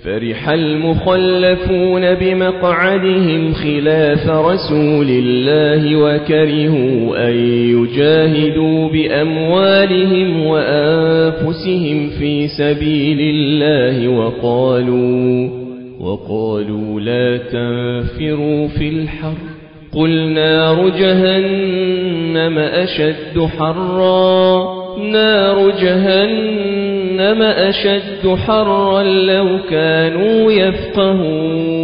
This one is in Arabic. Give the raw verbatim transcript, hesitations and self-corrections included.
فرح المخلفون بمقعدهم خلاف رسول الله وكرهوا أن يجاهدوا بأموالهم وأنفسهم في سبيل الله وقالوا وقالوا لا تنفروا في الحر قل نار جهنم أشد حرا نار جهنم أشد حرا لو كانوا يفقهون